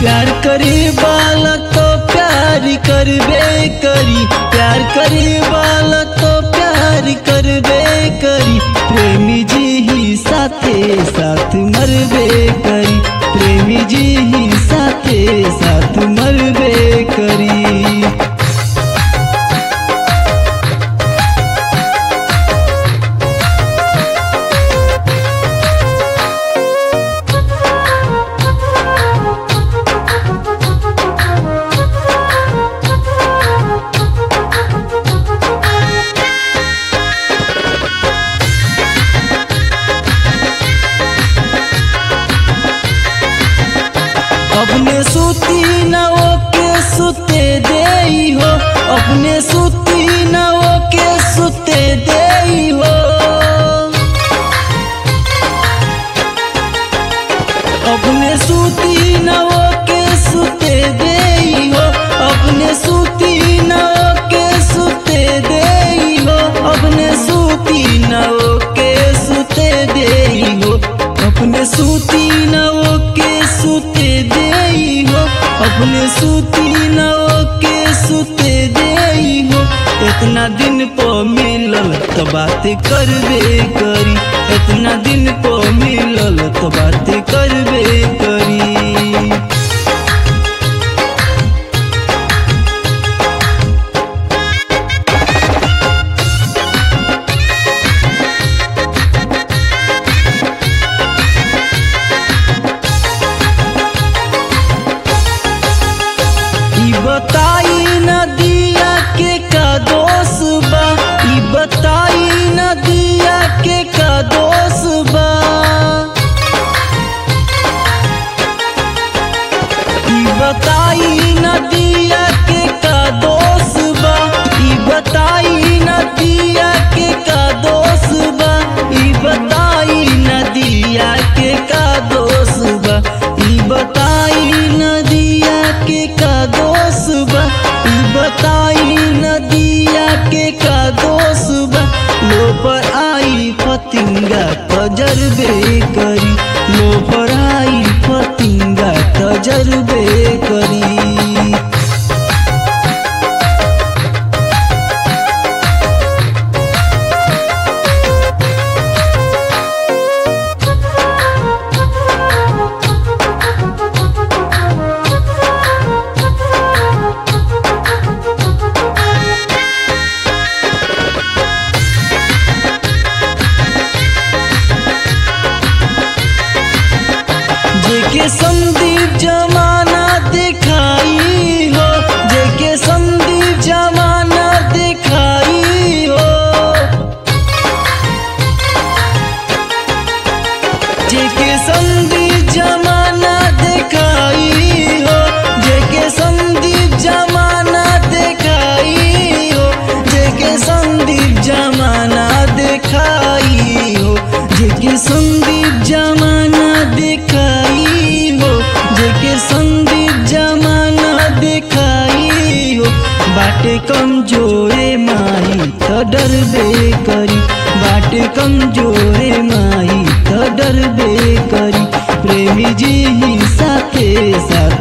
प्यार करे वाला तो प्यार करबे करी, प्यार करे वाला तो प्यार करबे करी। प्रेमी जी ही साथे साथ मरबे करी, प्रेमी जी ही साथे साथ मरबे करी। अपने सूती न ओके सुते देई हो, अपने सूती न ओके सुते देई हो। अपने सूती न ओके सुते देई हो, अपने सूती न ओके सुते देई हो, अपने सूती न ओके सुते देई हो, अपने सूती न ओके सुते देई हो, अपने सूती न ओके सुते देई हो। इतना दिन पो मिलल तो बात करबे करी, इतना दिन पो मिलल तो बात करबे करी। बताई न दिया के का दोष बा, ई बताई न दिया के का दोष बा। ई बताई न दिया के का दोष बा, ई बताई न दिया के का दोष बा, ई बताई न दिया के का दोष बा, ई बताई न दिया के का दोष बा, ई बताई न दिया के का दोष बा। लो पर आई फतिंगा तजरबे करी, लो पर आई फतिंगा तजरबे करी। जेके संदीप जमाना दिखाई हो, जेके संदीप जमाना दिखाई हो, जेके संदीप जमाना दिखाई हो, जेके संदीप जमाना दिखाई हो, जेके संदीप जमाना दिखाई हो, जेके संदीप जमाना दिखाई हो, जेके संदीप जमाना दिखाई हो। बाटे कमजोरे माही तो डरबे करी, बाटे कमजोरे माही तो डरबे करी। प्रेमी जी ही साथे साथ